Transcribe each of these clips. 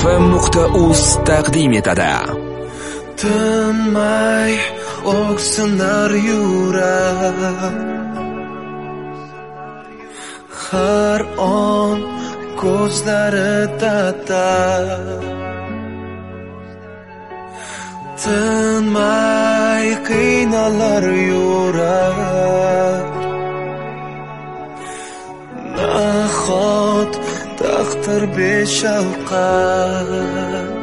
musfm.uz taqdim etadi. Tinmay o'ksinar yurak, har on ko'zlari tatar. Tinmay qiynalar yurak, nahot taqdir beshafqat.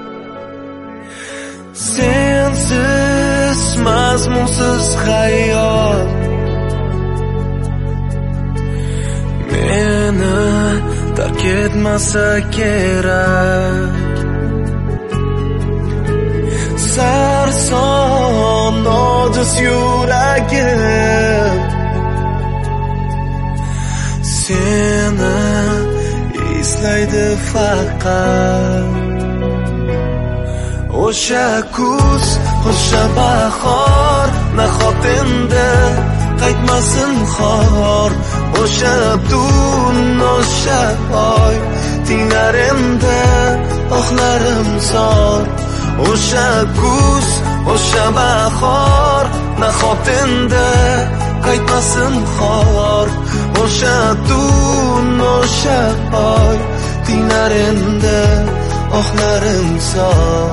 Sensiz mazmunsiz hayot meni tark etmasa kerak. Sarson ojiz yuragim seni eslaydi faqat. O'sha kuz, o'sha bahor, nahot endi qaytmasin xor. O'sha tun, o'sha oy, tinglar endi oxlarim zor. O'sha kuz, o'sha bahor, nahot endi qaytmasin xor. O'sha tun, o'sha oy, tinglar endi oxlarim zor.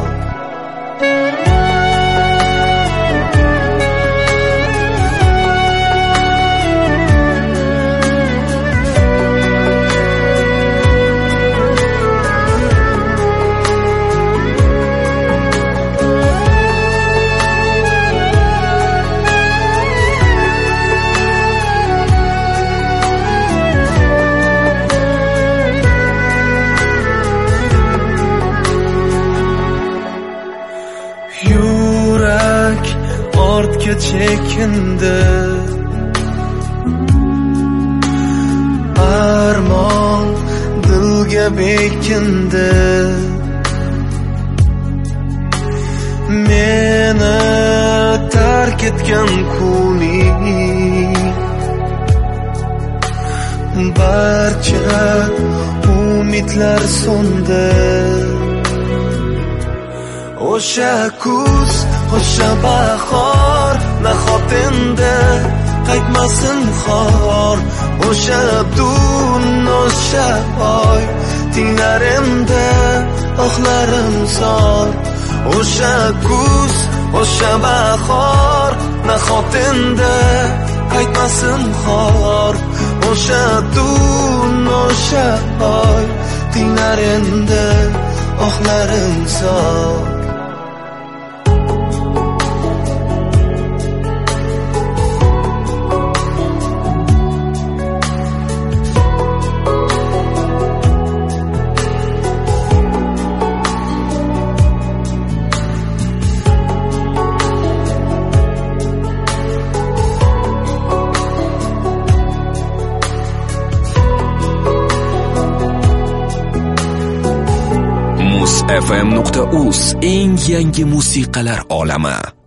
Yurak ortga chekindi, armon dilga bekindi. Meni tark etgan kuning, barcha umidlar so'ndi. O'sha kuz, o'sha bahor, nahot endi qaytmasin xor. O'sha tun, o'sha oy, tinglar endi oxlarim zor. O'sha kuz, o'sha bahor, nahot endi qaytmasin xor. O'sha tun, o'sha oy, tinglar endi oxlarim zor. musfm.uz eng yangi musiqalar olami.